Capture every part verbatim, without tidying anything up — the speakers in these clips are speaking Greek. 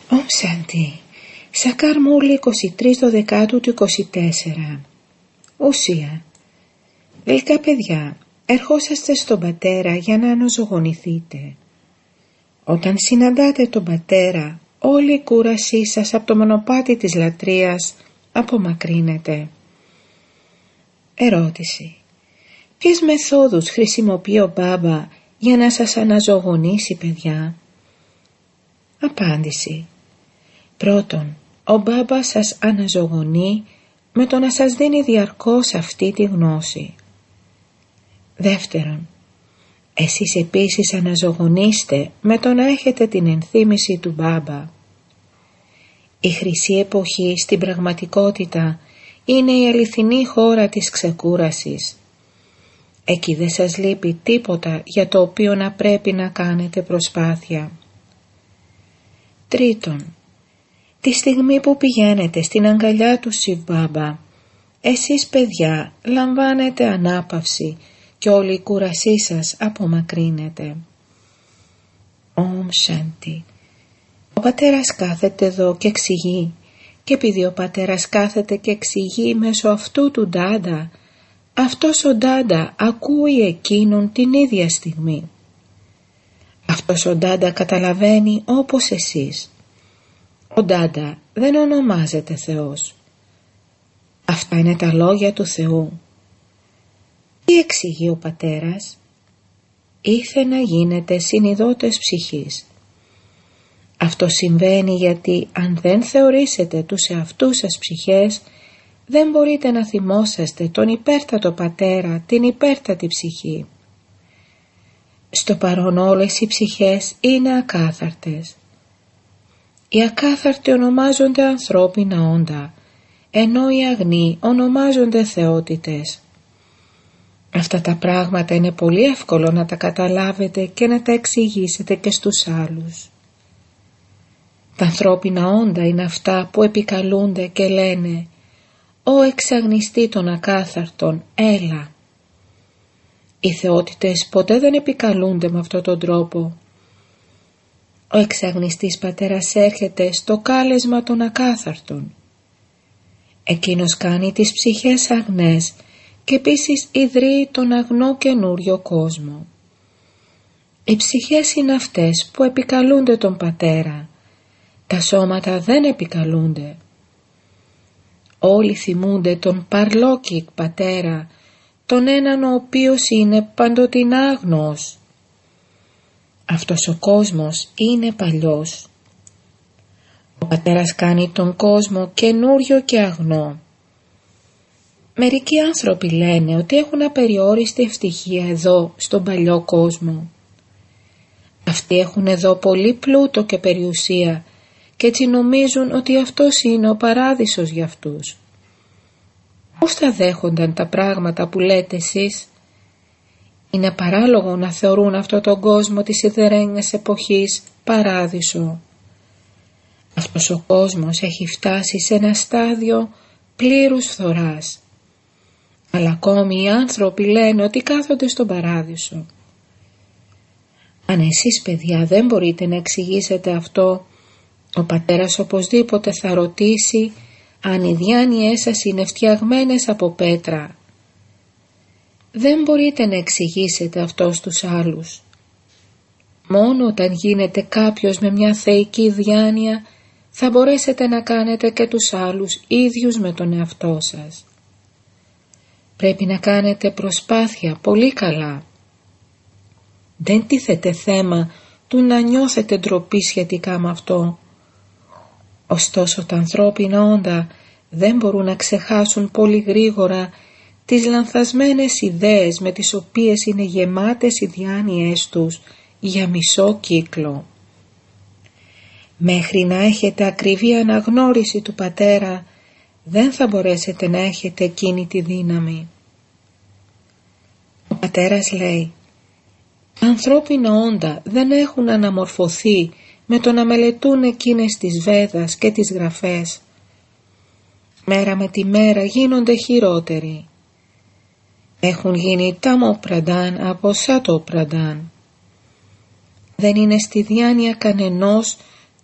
Om Shanti. Σακάρ Μούρλη εικοστή τρίτη Δεκάτου του είκοσι τέσσερα. Ουσία. Γλυκά παιδιά, ερχόσαστε στον πατέρα για να αναζωογονηθείτε. Όταν συναντάτε τον πατέρα, όλη η κούρασή σας από το μονοπάτι της λατρείας απομακρύνεται. Ερώτηση. Ποιες μεθόδους χρησιμοποιεί ο Μπάμπα για να σας αναζωογονήσει, παιδιά? Απάντηση. Πρώτον, ο Μπάμπα σας αναζωογονεί με το να σας δίνει διαρκώς αυτή τη γνώση. Δεύτερον, εσείς επίσης αναζωογονείστε με το να έχετε την ενθύμηση του Μπάμπα. Η χρυσή εποχή στην πραγματικότητα είναι η αληθινή χώρα της ξεκούρασης. Εκεί δεν σας λείπει τίποτα για το οποίο να πρέπει να κάνετε προσπάθεια. Τρίτον, τη στιγμή που πηγαίνετε στην αγκαλιά του Σιβ Μπάμπα, εσείς παιδιά λαμβάνετε ανάπαυση και όλη η κούρασή σας απομακρύνεται. Ομ Σάντι. Ο πατέρας κάθεται εδώ και εξηγεί, και επειδή ο πατέρας κάθεται και εξηγεί μέσω αυτού του Ντάντα, αυτός ο Ντάντα ακούει εκείνον την ίδια στιγμή. Αυτός ο Ντάντα καταλαβαίνει όπως εσείς. Ο Ντάντα δεν ονομάζεται Θεός. Αυτά είναι τα λόγια του Θεού. Τι εξηγεί ο πατέρας? Ήθε να γίνετε συνειδώτες ψυχής. Αυτό συμβαίνει γιατί αν δεν θεωρήσετε τους εαυτούς σας ψυχές, δεν μπορείτε να θυμόσαστε τον υπέρτατο πατέρα, την υπέρτατη ψυχή. Στο παρόν όλες οι ψυχές είναι ακάθαρτες. Οι ακάθαρτοι ονομάζονται ανθρώπινα όντα, ενώ οι αγνοί ονομάζονται θεότητες. Αυτά τα πράγματα είναι πολύ εύκολο να τα καταλάβετε και να τα εξηγήσετε και στους άλλους. Τα ανθρώπινα όντα είναι αυτά που επικαλούνται και λένε «Ω εξαγνιστή των ακάθαρτων, έλα». Οι θεότητες ποτέ δεν επικαλούνται με αυτόν τον τρόπο. Ο εξαγνιστής πατέρας έρχεται στο κάλεσμα των ακάθαρτων. Εκείνος κάνει τις ψυχές αγνές και επίσης ιδρύει τον αγνό καινούριο κόσμο. Οι ψυχές είναι αυτές που επικαλούνται τον πατέρα. Τα σώματα δεν επικαλούνται. Όλοι θυμούνται τον Παρλόκικ πατέρα, τον έναν ο οποίος είναι παντοτινά άγνος. Αυτός ο κόσμος είναι παλιός. Ο πατέρας κάνει τον κόσμο καινούριο και αγνό. Μερικοί άνθρωποι λένε ότι έχουν απεριόριστη ευτυχία εδώ στον παλιό κόσμο. Αυτοί έχουν εδώ πολύ πλούτο και περιουσία και έτσι νομίζουν ότι αυτός είναι ο παράδεισος για αυτούς. Πώς θα δέχονταν τα πράγματα που λέτε εσείς? Είναι παράλογο να θεωρούν αυτό τον κόσμο της σιδερένιας εποχής παράδεισο. Αυτός ο κόσμος έχει φτάσει σε ένα στάδιο πλήρους φθοράς. Αλλά ακόμη οι άνθρωποι λένε ότι κάθονται στον παράδεισο. Αν εσείς παιδιά δεν μπορείτε να εξηγήσετε αυτό, ο πατέρας οπωσδήποτε θα ρωτήσει αν οι διάνοιές σας είναι φτιαγμένες από πέτρα. Δεν μπορείτε να εξηγήσετε αυτό στους άλλους. Μόνο όταν γίνετε κάποιος με μια θεϊκή διάνοια θα μπορέσετε να κάνετε και τους άλλους ίδιους με τον εαυτό σας. Πρέπει να κάνετε προσπάθεια πολύ καλά. Δεν τίθεται θέμα του να νιώθετε ντροπή σχετικά με αυτό. Ωστόσο τα ανθρώπινα όντα δεν μπορούν να ξεχάσουν πολύ γρήγορα τις λανθασμένες ιδέες με τις οποίες είναι γεμάτες οι διάνοιές τους για μισό κύκλο. Μέχρι να έχετε ακριβή αναγνώριση του πατέρα, δεν θα μπορέσετε να έχετε εκείνη τη δύναμη. Ο πατέρας λέει, ανθρώπινα όντα δεν έχουν αναμορφωθεί με το να μελετούν εκείνες τις Βέδας και τις γραφές. Μέρα με τη μέρα γίνονται χειρότεροι. Έχουν γίνει τάμο πραντάν από σάτο πραντάν. Δεν είναι στη διάνοια κανενός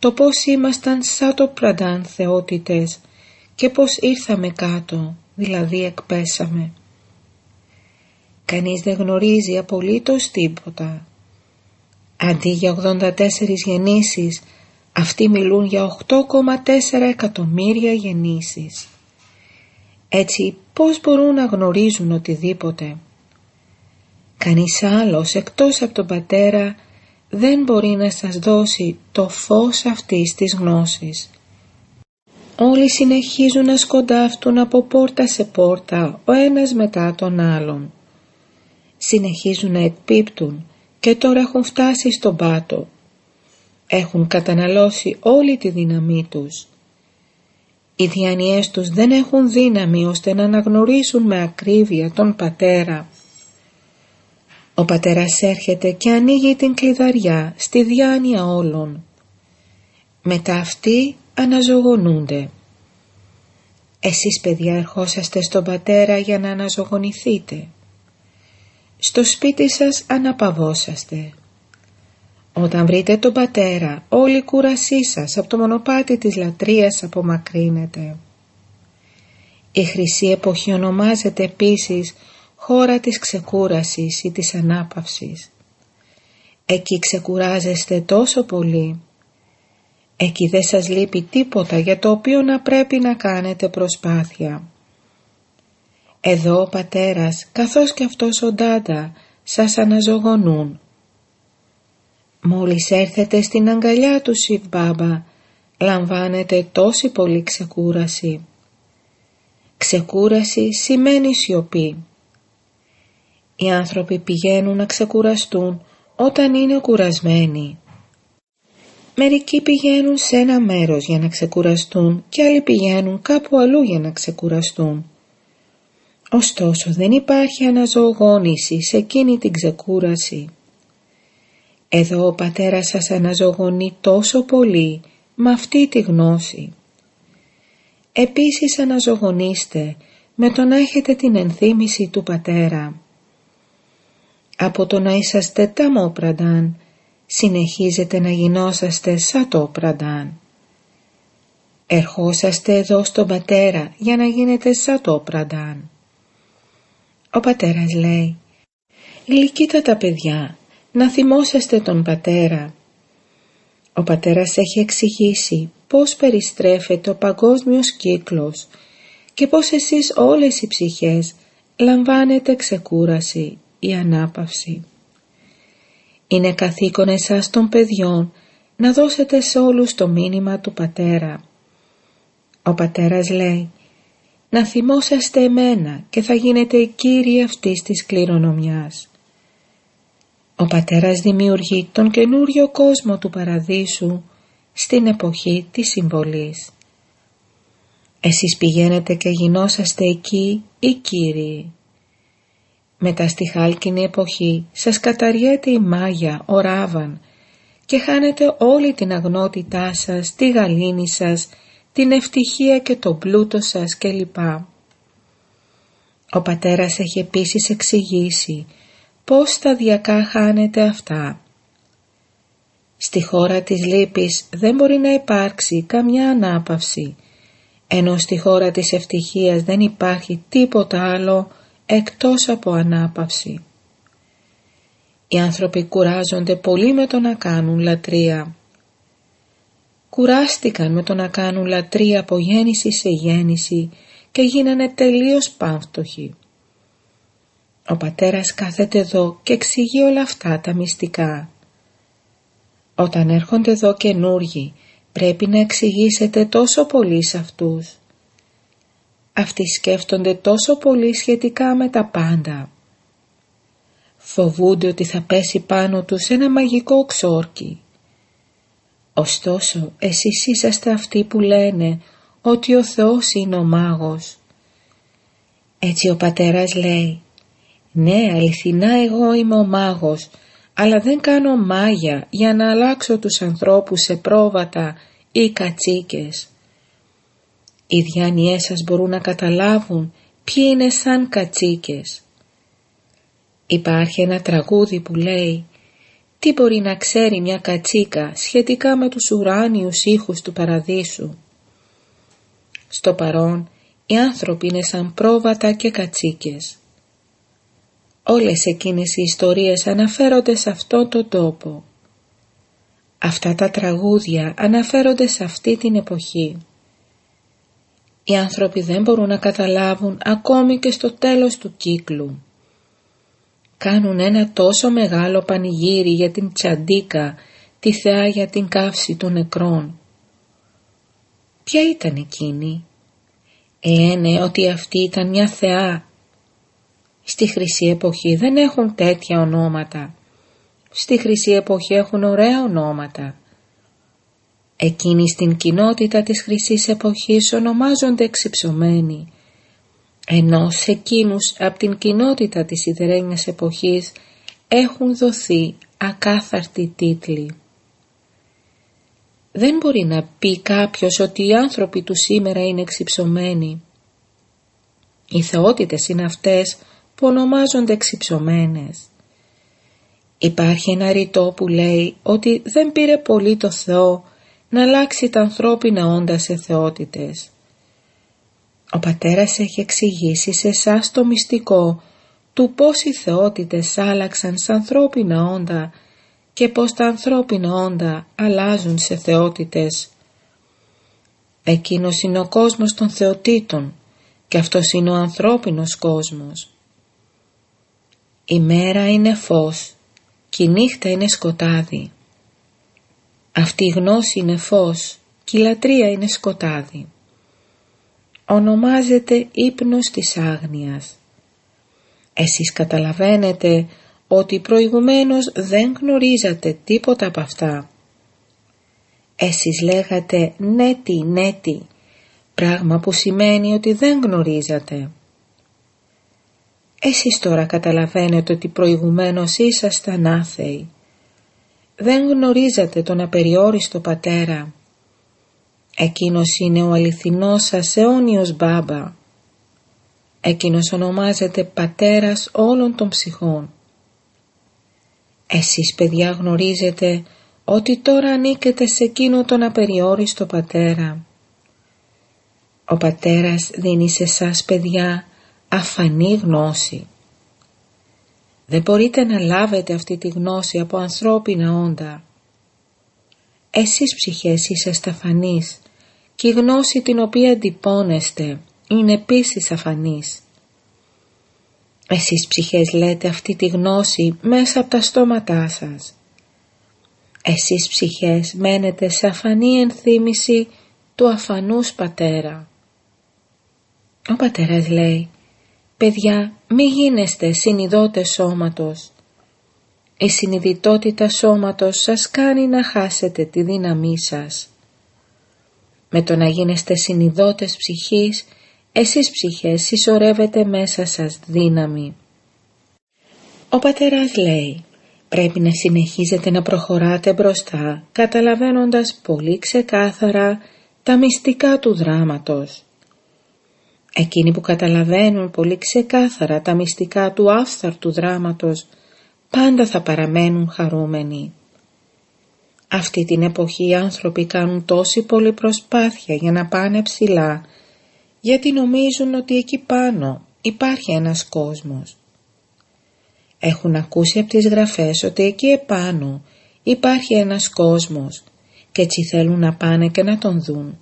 το πώς ήμασταν σατοπραντάν θεότητες και πώς ήρθαμε κάτω, δηλαδή εκπέσαμε. Κανείς δεν γνωρίζει απολύτως τίποτα. Αντί για ογδόντα τέσσερις γεννήσεις, αυτοί μιλούν για οκτώ κόμμα τέσσερα εκατομμύρια γεννήσεις. Έτσι πώς μπορούν να γνωρίζουν οτιδήποτε? Κανείς άλλος εκτός από τον Πατέρα δεν μπορεί να σας δώσει το φως αυτής της γνώσης. Όλοι συνεχίζουν να σκοντάφτουν από πόρτα σε πόρτα, ο ένας μετά τον άλλον. Συνεχίζουν να εκπίπτουν και τώρα έχουν φτάσει στον πάτο. Έχουν καταναλώσει όλη τη δύναμή τους. Οι διανοιές τους δεν έχουν δύναμη ώστε να αναγνωρίσουν με ακρίβεια τον Πατέρα. Ο Πατέρας έρχεται και ανοίγει την κλειδαριά στη διάνοια όλων. Μετά αυτοί αναζωογονούνται. Εσείς παιδιά ερχόσαστε στον Πατέρα για να αναζωογονηθείτε. Στο σπίτι σας αναπαυόσαστε. Όταν βρείτε τον Πατέρα, όλη η κούρασή σας από το μονοπάτι της λατρείας απομακρύνεται. Η χρυσή εποχή ονομάζεται επίσης χώρα της ξεκούρασης ή της ανάπαυσης. Εκεί ξεκουράζεστε τόσο πολύ. Εκεί δεν σας λείπει τίποτα για το οποίο να πρέπει να κάνετε προσπάθεια. Εδώ ο Πατέρας καθώς και αυτός ο Ντάντα σας αναζωογονούν. Μόλις έρθετε στην αγκαλιά του Σιβ Μπάμπα, λαμβάνετε τόση πολύ ξεκούραση. Ξεκούραση σημαίνει σιωπή. Οι άνθρωποι πηγαίνουν να ξεκουραστούν όταν είναι κουρασμένοι. Μερικοί πηγαίνουν σε ένα μέρος για να ξεκουραστούν και άλλοι πηγαίνουν κάπου αλλού για να ξεκουραστούν. Ωστόσο δεν υπάρχει αναζωογόνηση σε εκείνη την ξεκούραση. Εδώ ο Πατέρας σας αναζωογονεί τόσο πολύ με αυτή τη γνώση. Επίσης αναζωογονήστε με το να έχετε την ενθύμηση του Πατέρα. Από το να είσαστε ταμόπραντάν, συνεχίζετε να γινόσαστε σατόπραντάν. Ερχόσαστε εδώ στον Πατέρα για να γίνετε σατόπραντάν. Ο Πατέρας λέει, γλυκύτατα παιδιά, να θυμόσαστε τον Πατέρα. Ο Πατέρας έχει εξηγήσει πώς περιστρέφεται ο παγκόσμιος κύκλος και πώς εσείς όλες οι ψυχές λαμβάνετε ξεκούραση ή ανάπαυση. Είναι καθήκον εσάς των παιδιών να δώσετε σε όλους το μήνυμα του Πατέρα. Ο Πατέρας λέει, να θυμόσαστε εμένα και θα γίνετε οι κύριοι αυτής της κληρονομιάς. Ο Πατέρας δημιουργεί τον καινούριο κόσμο του Παραδείσου στην εποχή της συμβολής. Εσείς πηγαίνετε και γινόσαστε εκεί οι κύριοι. Μετά στη χάλκινη εποχή σας καταριέται η μάγια, ο Ράβαν και χάνετε όλη την αγνότητά σας, τη γαλήνη σας, την ευτυχία και το πλούτο σας κλπ. Ο Πατέρας έχει επίσης εξηγήσει πώς σταδιακά χάνετε αυτά. Στη χώρα της λύπης δεν μπορεί να υπάρξει καμιά ανάπαυση, ενώ στη χώρα της ευτυχίας δεν υπάρχει τίποτα άλλο εκτός από ανάπαυση. Οι άνθρωποι κουράζονται πολύ με το να κάνουν λατρεία. Κουράστηκαν με το να κάνουν λατρεία από γέννηση σε γέννηση και γίνανε τελείως πάμφτωχοι. Ο Πατέρας κάθεται εδώ και εξηγεί όλα αυτά τα μυστικά. Όταν έρχονται εδώ καινούργοι, πρέπει να εξηγήσετε τόσο πολύ σε αυτούς. Αυτοί σκέφτονται τόσο πολύ σχετικά με τα πάντα. Φοβούνται ότι θα πέσει πάνω τους ένα μαγικό ξόρκι. Ωστόσο, εσείς είσαστε αυτοί που λένε ότι ο Θεός είναι ο μάγος. Έτσι ο Πατέρας λέει, ναι, αληθινά εγώ είμαι ο μάγος, αλλά δεν κάνω μάγια για να αλλάξω τους ανθρώπους σε πρόβατα ή κατσίκες. Οι διάνοιές σας μπορούν να καταλάβουν ποιοι είναι σαν κατσίκες. Υπάρχει ένα τραγούδι που λέει Τι μπορεί να ξέρει μια κατσίκα σχετικά με τους ουράνιους ήχους του παραδείσου? Στο παρόν οι άνθρωποι είναι σαν πρόβατα και κατσίκες. Όλες εκείνες οι ιστορίες αναφέρονται σε αυτό το τόπο. Αυτά τα τραγούδια αναφέρονται σε αυτή την εποχή. Οι άνθρωποι δεν μπορούν να καταλάβουν ακόμη και στο τέλος του κύκλου. Κάνουν ένα τόσο μεγάλο πανηγύρι για την Τσαντίκα, τη θεά για την καύση των νεκρών. Ποια ήταν εκείνη? Ένε ότι αυτή ήταν μια θεά. Στη Χρυσή Εποχή δεν έχουν τέτοια ονόματα. Στη Χρυσή Εποχή έχουν ωραία ονόματα. Εκείνοι στην κοινότητα της Χρυσής Εποχής ονομάζονται εξυψωμένοι, ενώ σε εκείνους από την κοινότητα της Σιδερένιας Εποχής έχουν δοθεί ακάθαρτοι τίτλοι. Δεν μπορεί να πει κάποιος ότι οι άνθρωποι του σήμερα είναι εξυψωμένοι. Οι θεότητες είναι αυτές που ονομάζονται εξυψωμένες. Υπάρχει ένα ρητό που λέει ότι δεν πήρε πολύ το Θεό να αλλάξει τα ανθρώπινα όντα σε θεότητες. Ο πατέρας έχει εξηγήσει σε εσάς το μυστικό του πώς οι θεότητες άλλαξαν σε ανθρώπινα όντα και πώς τα ανθρώπινα όντα αλλάζουν σε θεότητες. Εκείνος είναι ο κόσμος των θεοτήτων και αυτός είναι ο ανθρώπινος κόσμος. Η μέρα είναι φως και η νύχτα είναι σκοτάδι. Αυτή η γνώση είναι φως και η λατρεία είναι σκοτάδι. Ονομάζεται ύπνος της άγνοιας. Εσείς καταλαβαίνετε ότι προηγουμένως δεν γνωρίζατε τίποτα από αυτά. Εσείς λέγατε νέτι νέτι, πράγμα που σημαίνει ότι δεν γνωρίζατε. Εσείς τώρα καταλαβαίνετε ότι προηγουμένως ήσασταν άθεοι. Δεν γνωρίζατε τον απεριόριστο Πατέρα. Εκείνος είναι ο αληθινός σας αιώνιος Μπάμπα. Εκείνος ονομάζεται Πατέρας όλων των ψυχών. Εσείς παιδιά γνωρίζετε ότι τώρα ανήκετε σε εκείνο τον απεριόριστο Πατέρα. Ο Πατέρας δίνει σε εσάς παιδιά αφανή γνώση. Δεν μπορείτε να λάβετε αυτή τη γνώση από ανθρώπινα όντα. Εσείς ψυχές είσαστε αφανείς και η γνώση την οποία εντυπώνεστε είναι επίσης αφανής. Εσείς ψυχές λέτε αυτή τη γνώση μέσα από τα στόματά σας. Εσείς ψυχές μένετε σε αφανή ενθύμηση του αφανούς Πατέρα. Ο Πατέρας λέει, παιδιά, μη γίνεστε συνειδώτες σώματος. Η συνειδητότητα σώματος σας κάνει να χάσετε τη δύναμή σας. Με το να γίνεστε συνειδώτες ψυχής, εσείς ψυχές συσσωρεύετε μέσα σας δύναμη. Ο Πατέρας λέει, πρέπει να συνεχίζετε να προχωράτε μπροστά, καταλαβαίνοντας πολύ ξεκάθαρα τα μυστικά του δράματος. Εκείνοι που καταλαβαίνουν πολύ ξεκάθαρα τα μυστικά του άφθαρτου δράματος, πάντα θα παραμένουν χαρούμενοι. Αυτή την εποχή οι άνθρωποι κάνουν τόση πολλή προσπάθεια για να πάνε ψηλά, γιατί νομίζουν ότι εκεί πάνω υπάρχει ένας κόσμος. Έχουν ακούσει από τις γραφές ότι εκεί επάνω υπάρχει ένας κόσμος και έτσι θέλουν να πάνε και να τον δουν.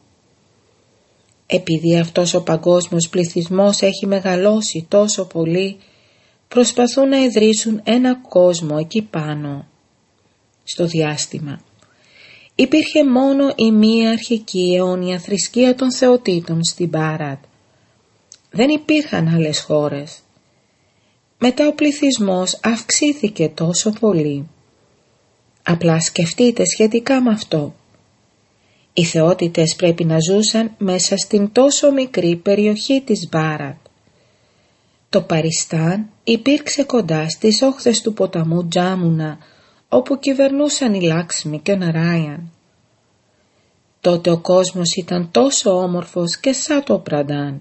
Επειδή αυτός ο παγκόσμιος πληθυσμός έχει μεγαλώσει τόσο πολύ, προσπαθούν να ιδρύσουν ένα κόσμο εκεί πάνω. Στο διάστημα υπήρχε μόνο η μία αρχική αιώνια θρησκεία των θεοτήτων στην Μπάρατ. Δεν υπήρχαν άλλες χώρες. Μετά ο πληθυσμός αυξήθηκε τόσο πολύ. Απλά σκεφτείτε σχετικά με αυτό. Οι θεότητες πρέπει να ζούσαν μέσα στην τόσο μικρή περιοχή της Μπάρατ. Το Παριστάν υπήρξε κοντά στις όχθες του ποταμού Τζάμουνα, όπου κυβερνούσαν οι Λάξμι και ο Ναράιαν. Τότε ο κόσμος ήταν τόσο όμορφος και σαν το Πραντάν.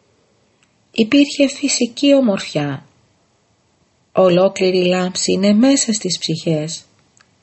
Υπήρχε φυσική ομορφιά. Ολόκληρη λάμψη είναι μέσα στις ψυχές.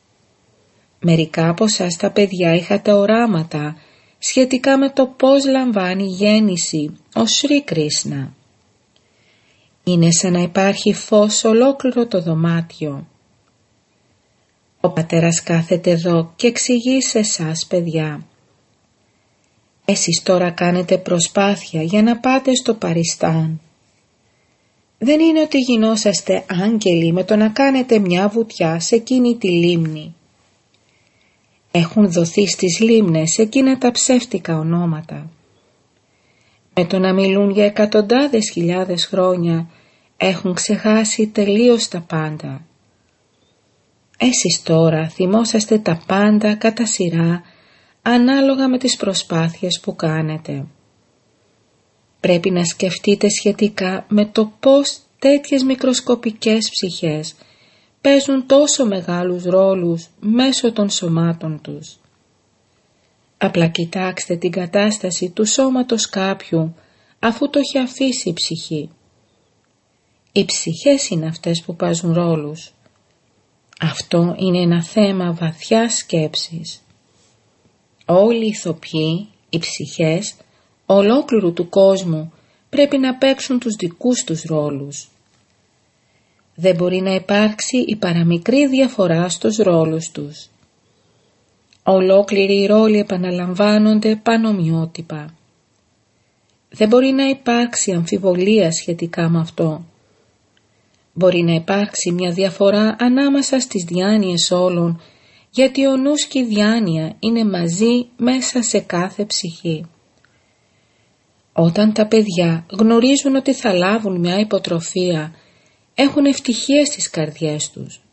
Μερικά από εσάς τα παιδιά είχατε οράματα σχετικά με το πώς λαμβάνει γέννηση ο Σρι Κρίσνα. Είναι σαν να υπάρχει φως ολόκληρο το δωμάτιο. Ο πατέρας κάθεται εδώ και εξηγεί σε εσάς, παιδιά. Εσείς τώρα κάνετε προσπάθεια για να πάτε στο Παριστάν. Δεν είναι ότι γινόσαστε άγγελοι με το να κάνετε μια βουτιά σε εκείνη τη λίμνη. Έχουν δοθεί στις λίμνες εκείνα τα ψεύτικα ονόματα. Με το να μιλούν για εκατοντάδες χιλιάδες χρόνια έχουν ξεχάσει τελείως τα πάντα. Εσείς τώρα θυμόσαστε τα πάντα κατά σειρά ανάλογα με τις προσπάθειες που κάνετε. Πρέπει να σκεφτείτε σχετικά με το πώς τέτοιες μικροσκοπικές ψυχές παίζουν τόσο μεγάλους ρόλους μέσω των σωμάτων τους. Απλά κοιτάξτε την κατάσταση του σώματος κάποιου αφού το έχει αφήσει η ψυχή. Οι ψυχές είναι αυτές που παίζουν ρόλους. Αυτό είναι ένα θέμα βαθιάς σκέψης. Όλοι οι ηθοποιοί, οι ψυχές, ολόκληρου του κόσμου πρέπει να παίξουν τους δικούς τους ρόλους. Δεν μπορεί να υπάρξει η παραμικρή διαφορά στους ρόλους τους. Ολόκληροι οι ρόλοι επαναλαμβάνονται πανομοιότυπα. Δεν μπορεί να υπάρξει αμφιβολία σχετικά με αυτό. Μπορεί να υπάρξει μια διαφορά ανάμεσα στις διάνοιες όλων, γιατί ο νους και η διάνοια είναι μαζί μέσα σε κάθε ψυχή. Όταν τα παιδιά γνωρίζουν ότι θα λάβουν μια υποτροφία, έχουν ευτυχία στις καρδιές τους.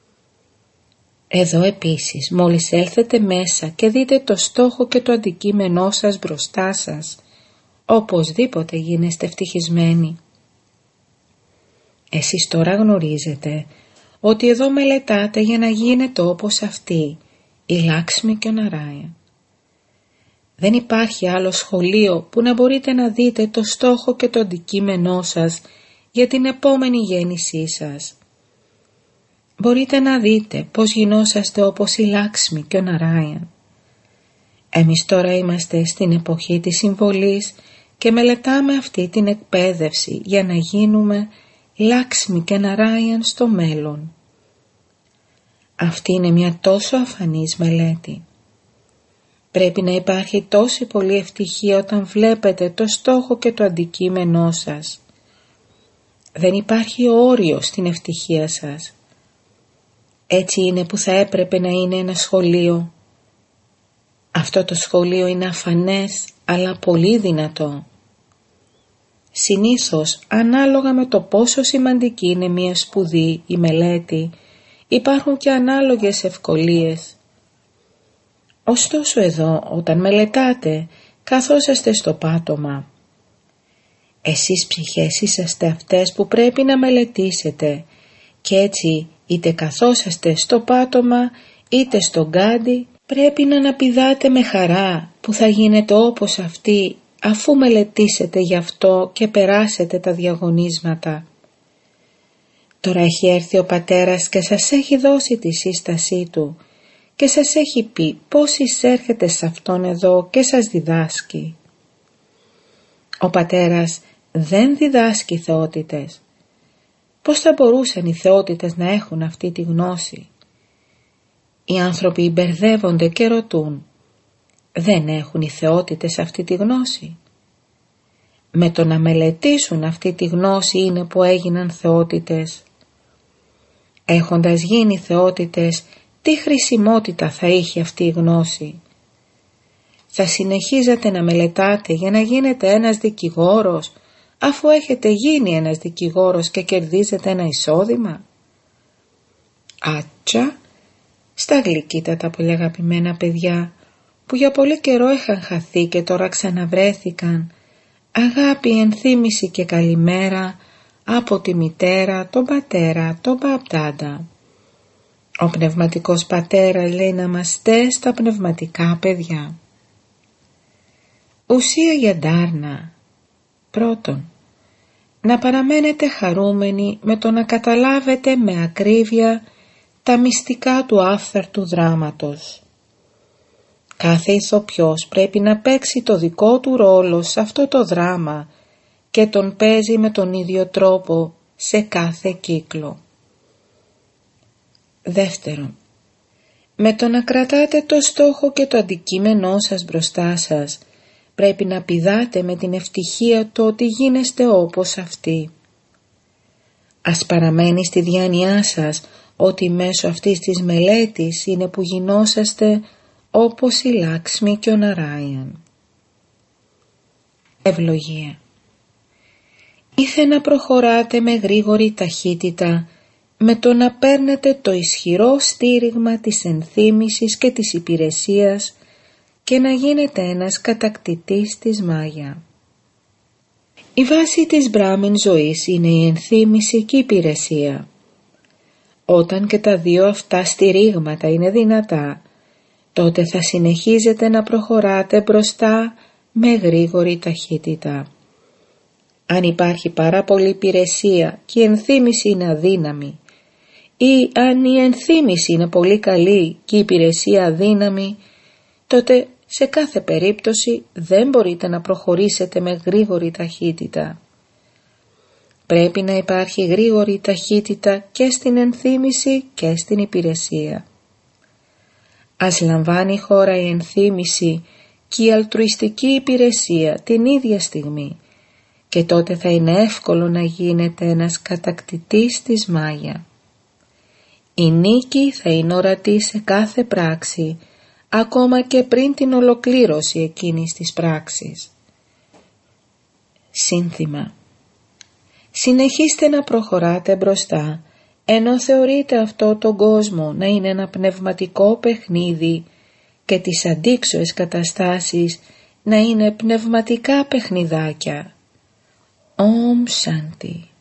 Εδώ επίσης, μόλις έλθετε μέσα και δείτε το στόχο και το αντικείμενό σας μπροστά σας, οπωσδήποτε γίνεστε ευτυχισμένοι. Εσείς τώρα γνωρίζετε ότι εδώ μελετάτε για να γίνετε όπως αυτοί, η Λάξμη και ο Ναράια. Δεν υπάρχει άλλο σχολείο που να μπορείτε να δείτε το στόχο και το αντικείμενό σας για την επόμενη γέννησή σας. Μπορείτε να δείτε πώς γινόσαστε όπως η Λάξμη και ο Ναράια. Εμείς τώρα είμαστε στην εποχή της συμβολής και μελετάμε αυτή την εκπαίδευση για να γίνουμε Λάξμη και Ναράιαν στο μέλλον. Αυτή είναι μια τόσο αφανής μελέτη. Πρέπει να υπάρχει τόση πολύ ευτυχία όταν βλέπετε το στόχο και το αντικείμενό σας. Δεν υπάρχει όριο στην ευτυχία σας. Έτσι είναι που θα έπρεπε να είναι ένα σχολείο. Αυτό το σχολείο είναι αφανές αλλά πολύ δυνατό. Συνήθως, ανάλογα με το πόσο σημαντική είναι μια σπουδή ή μελέτη, υπάρχουν και ανάλογες ευκολίες. Ωστόσο εδώ, όταν μελετάτε, καθόσαστε στο πάτωμα. Εσείς ψυχές είσαστε αυτές που πρέπει να μελετήσετε και έτσι είτε καθόσαστε στο πάτωμα είτε στον γκάντι πρέπει να αναπηδάτε με χαρά που θα γίνετε όπως αυτοί αφού μελετήσετε γι' αυτό και περάσετε τα διαγωνίσματα. Τώρα έχει έρθει ο πατέρας και σας έχει δώσει τη σύστασή του και σας έχει πει πώς εισέρχεται σε αυτόν εδώ και σας διδάσκει. Ο πατέρας δεν διδάσκει θεότητες. Πώς θα μπορούσαν οι θεότητες να έχουν αυτή τη γνώση? Οι άνθρωποι μπερδεύονται και ρωτούν, δεν έχουν οι θεότητες αυτή τη γνώση? Με το να μελετήσουν αυτή τη γνώση είναι που έγιναν θεότητες. Έχοντας γίνει θεότητες, τι χρησιμότητα θα είχε αυτή η γνώση? Θα συνεχίζετε να μελετάτε για να γίνετε ένας δικηγόρος, αφού έχετε γίνει ένας δικηγόρος και κερδίζετε ένα εισόδημα? Άτσα, στα γλυκύτατα πολύ αγαπημένα παιδιά, που για πολύ καιρό είχαν χαθεί και τώρα ξαναβρέθηκαν, αγάπη, ενθύμηση και καλημέρα από τη μητέρα, τον πατέρα, τον παπτάντα. Ο πνευματικός πατέρας λέει να είμαστε στα πνευματικά παιδιά. Ουσία για ντάρνα. Πρώτον, να παραμένετε χαρούμενοι με το να καταλάβετε με ακρίβεια τα μυστικά του άφθαρτου δράματος. Κάθε ηθοποιός πρέπει να παίξει το δικό του ρόλο σε αυτό το δράμα και τον παίζει με τον ίδιο τρόπο σε κάθε κύκλο. Δεύτερον, με το να κρατάτε το στόχο και το αντικείμενό σας μπροστά σας, πρέπει να πηδάτε με την ευτυχία το ότι γίνεστε όπως αυτοί. Ας παραμένει στη διάνοιά σας ότι μέσω αυτής της μελέτης είναι που γινόσαστε όπως η Λάξμη και ο Ναράιαν. Ευλογία. Ήθε να προχωράτε με γρήγορη ταχύτητα με το να παίρνετε το ισχυρό στήριγμα της ενθύμησης και της υπηρεσίας και να γίνετε ένας κατακτητής της Μάγια. Η βάση της Μπράμιν ζωής είναι η ενθύμηση και η υπηρεσία. Όταν και τα δύο αυτά στηρίγματα είναι δυνατά, τότε θα συνεχίζετε να προχωράτε μπροστά με γρήγορη ταχύτητα. Αν υπάρχει πάρα πολλή υπηρεσία και η ενθύμηση είναι αδύναμη, ή αν η ενθύμηση είναι πολύ καλή και η υπηρεσία αδύναμη, τότε σε κάθε περίπτωση δεν μπορείτε να προχωρήσετε με γρήγορη ταχύτητα. Πρέπει να υπάρχει γρήγορη ταχύτητα και στην ενθύμηση και στην υπηρεσία. Ας λαμβάνει χώρα η ενθύμηση και η αλτρουιστική υπηρεσία την ίδια στιγμή και τότε θα είναι εύκολο να γίνετε ένας κατακτητής της Μάγια. Η νίκη θα είναι ορατή σε κάθε πράξη, ακόμα και πριν την ολοκλήρωση εκείνης της πράξης. Σύνθημα. Συνεχίστε να προχωράτε μπροστά, ενώ θεωρείτε αυτό τον κόσμο να είναι ένα πνευματικό παιχνίδι και τις αντίξωες καταστάσεις να είναι πνευματικά παιχνιδάκια. Ομ Σάντι.